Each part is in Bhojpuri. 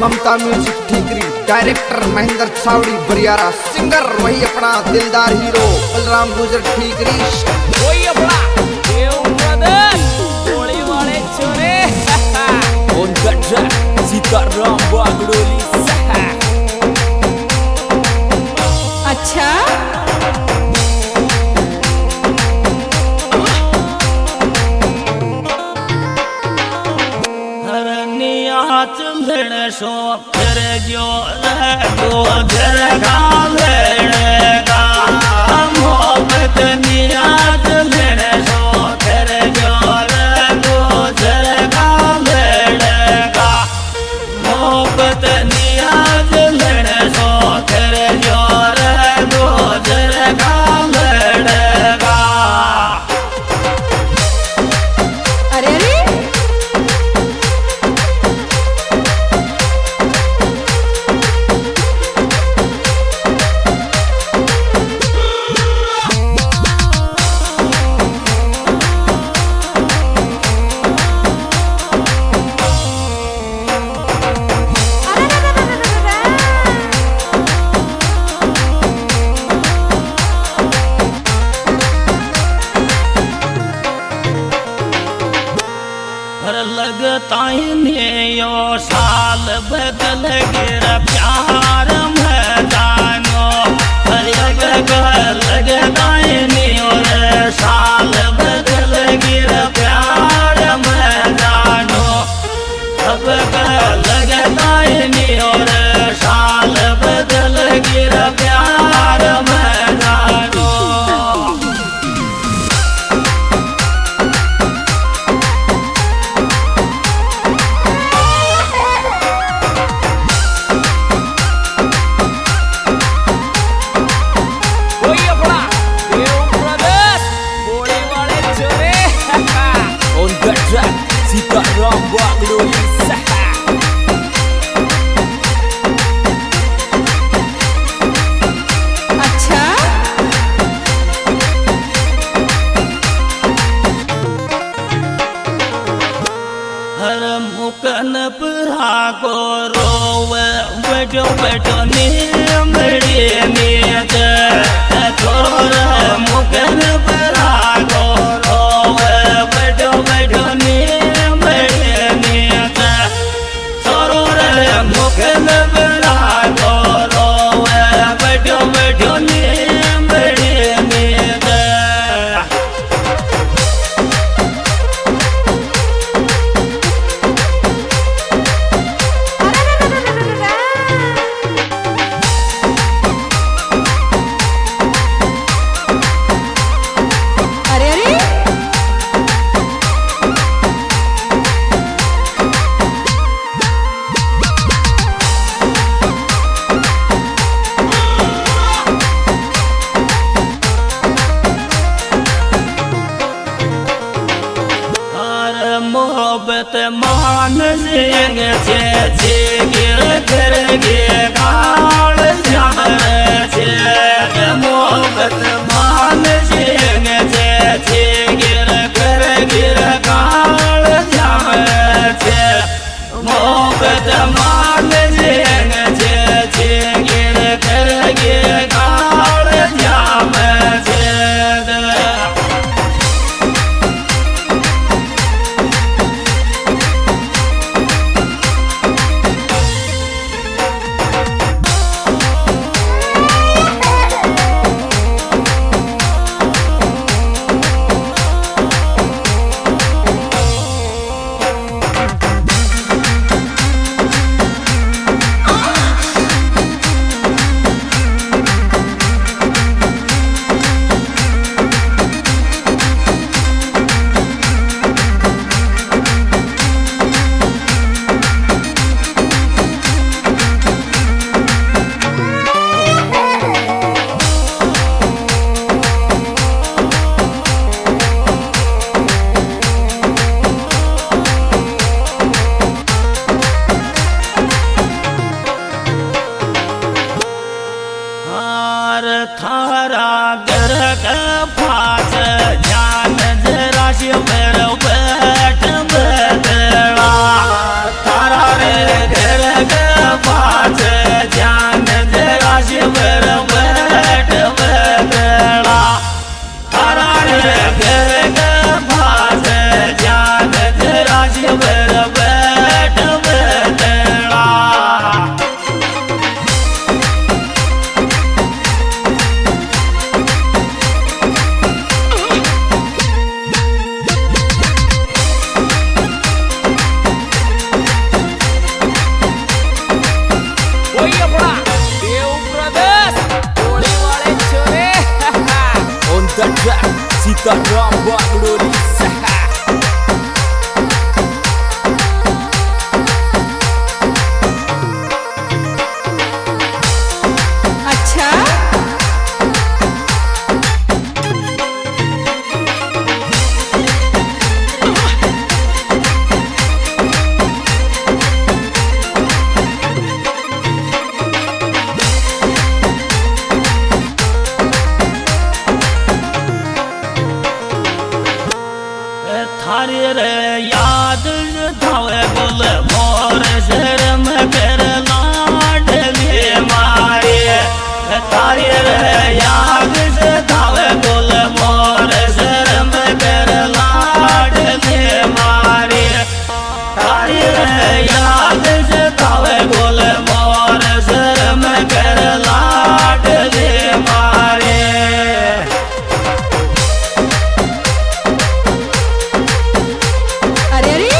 ममता music Thikri, director Mahendra Chhawri Bariyara, singer वही अपना दिलदार हीरो बलराम गुजर ठीकरी, वही अपना देव ब्रदर्स गोली वाले छोरे on the track Sitaram Bagdoli. अच्छा चलने सो फिर जो गो घर का मोहब्बत निया चलने सो फिर जो गो घर का मोहब्बत निया चलने सो फिर जो गो घर का। अरे अरे लगता यो साल बदल गिर प्यार में जानो लगता और साल बदल गिर प्यार में जानो अब लगता और साल बदल गिर प्यार में जानो। सीताराम बागड़ोली अच्छा हर मुकन परा को रोवे बैठो बैठो नीमड़ी नीच छोर मुकन परा को रोवे बैठो बैठो नीमड़ी नीच छोर मुकन परा को रोवे बैठो बैठो नीमड़ी नीच। अरे अरे मोहब्बत मान सिंह छे गिर कर गे गाल छे मोहब्बत मान सिंह छे गिर कर गिर गाल छे मोहब्बत मान सिंह छे गिर कर गे गाल छे। तारी रे याद थावे गुल मोर शर्म कर लाडली मारे तारी रे याद थावे गुल मोर शर्म कर लाडली मारे तारी रे याद थावे गुल मोर शर्म कर लाडली मारे। अरे अरे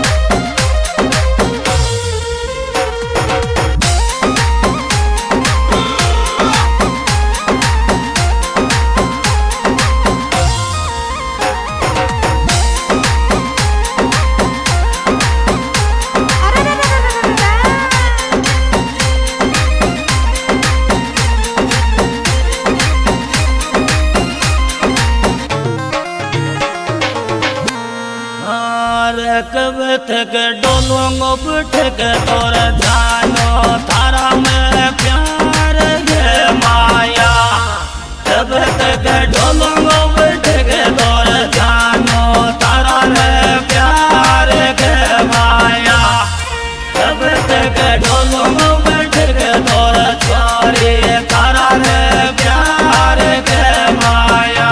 कब तक डोलूंगो बिठक तोर जानो थारा में प्यार गे माया कब तक डोलूंगो बिठक तोर जानो तारा में प्यार गे माया कब तक डोलूंगो बिठक तोर चोरी तारा में प्यार गे माया।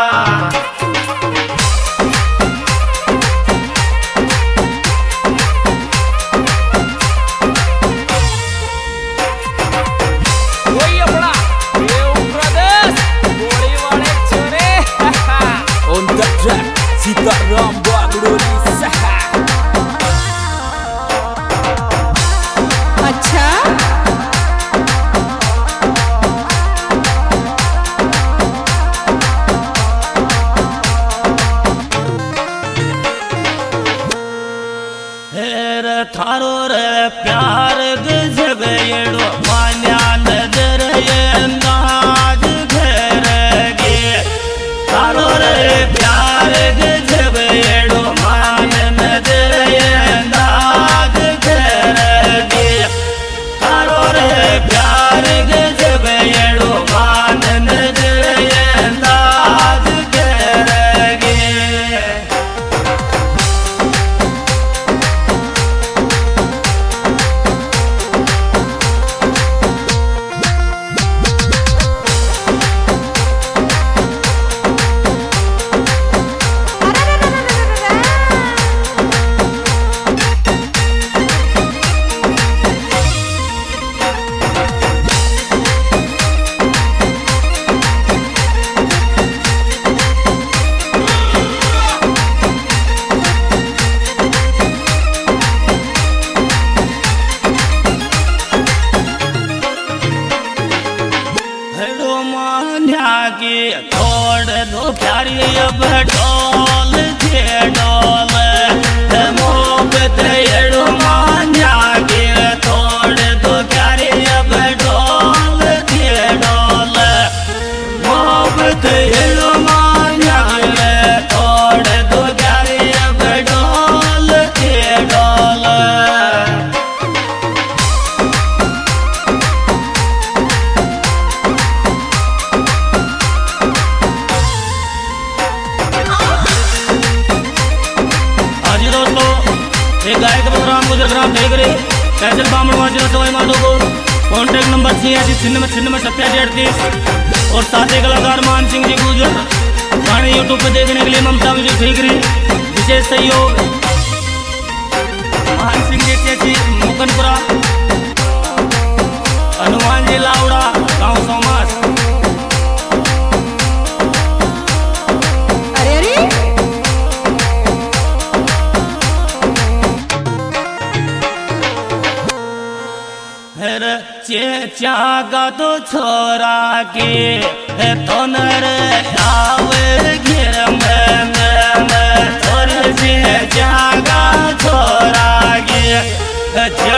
सीताराम बागड़ोली सहा। अच्छा थारो रे प्यार गजब येड़ो मान्या नजर ये अंदाज घर गे थारो रे प्यार गजब येड़ो मान्या नजर ये अंदाज घर गे थारो रे प्यार गजब येड़ो मान्या नजर ये अंदाज घर गे। छोड़ दो प्यारी अब डोल थे डोल मोहब्बत एड़ो मान्या के छोड़ दो प्यारी अब डोल थे डोल मोहब्बत एड़ो मान्या के छोड़ दो प्यारी अब डोल थे डोल। गायक राम गुजर ग्राम देगरे कैसल बामणवा जिला सवाई माधोपुर। कॉन्टैक्ट नंबर 8696963838 और साथी कलाकार मान सिंह जी गुजर गाने यूट्यूब पे देखने के लिए ममता म्यूजिक ठीकरी विशेष सहयोग मान सिंह जी चेची मुकनपुरा हनुमान जी लावड़ा गाँव सोमास। अरे अरे चागा तो छोरा के तो नर आवे घेर में थोड़े से जागा छोरा के